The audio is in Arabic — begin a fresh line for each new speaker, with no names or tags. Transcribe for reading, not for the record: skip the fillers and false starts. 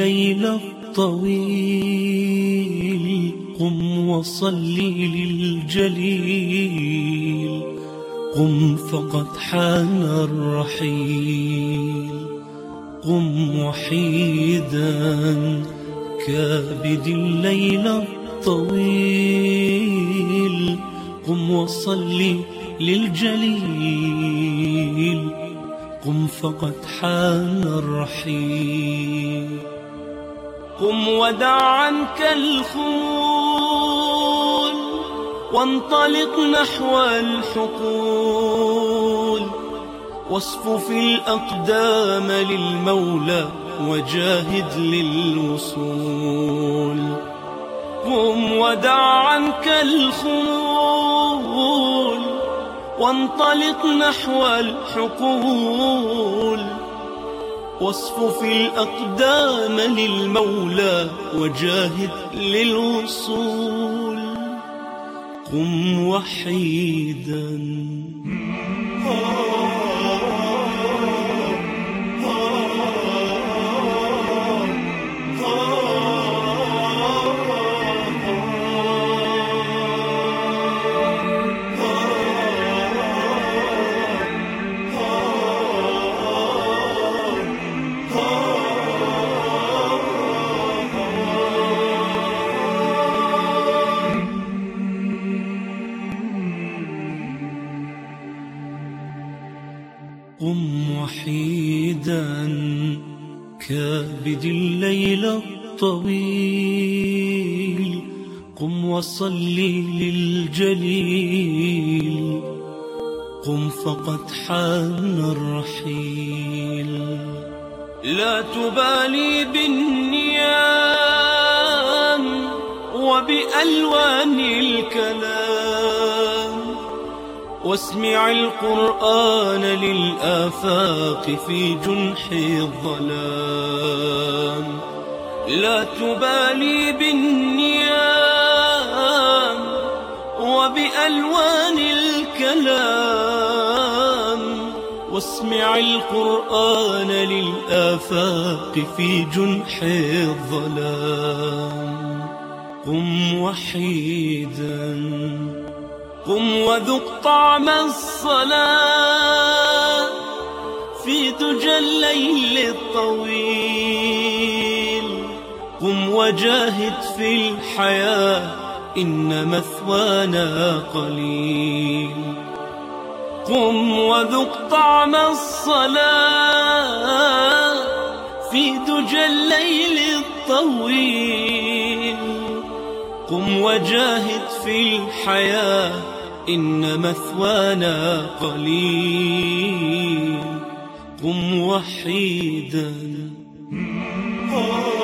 الليل الطويل قم وصلي للجليل، قم فقد حان الرحيل. قم وحيدا كابد الليل الطويل، قم وصلي للجليل، قم فقد حان الرحيل. قم ودع عنك الخمول وانطلق نحو الحقول، واصفف الأقدام للمولى وجاهد للوصول. قم ودع عنك الخمول وانطلق نحو الحقول، واصفف الأقدام للمولى وجاهد للوصول. قم وحيدا قم وحيدا كابد الليل الطويل، قم وصلي للجليل، قم فقد حان الرحيل. لا تبالي بالنيام وبألوان الكلام، واسمع القرآن للآفاق في جنح الظلام. لا تبالي بالنيام وبألوان الكلام، واسمع القرآن للآفاق في جنح الظلام. قم وحيدا قم وذق طعم الصلاة في دجى الليل الطويل. قم وجاهد في الحياة إن مثوانا قليل. قم وذق طعم الصلاة في دجى الليل الطويل. قم وجاهد في الحياة إن مثوانا قليل. قم وحيدا